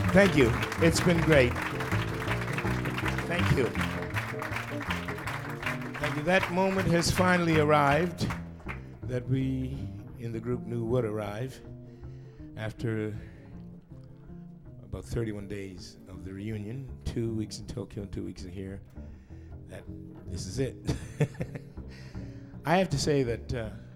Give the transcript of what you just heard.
Thank you. It's been great. Thank you. Thank you. That moment has finally arrived that we in the group knew would arrive after about 31 days of the reunion, 2 weeks in Tokyo and 2 weeks in here, that this is it. I have to say that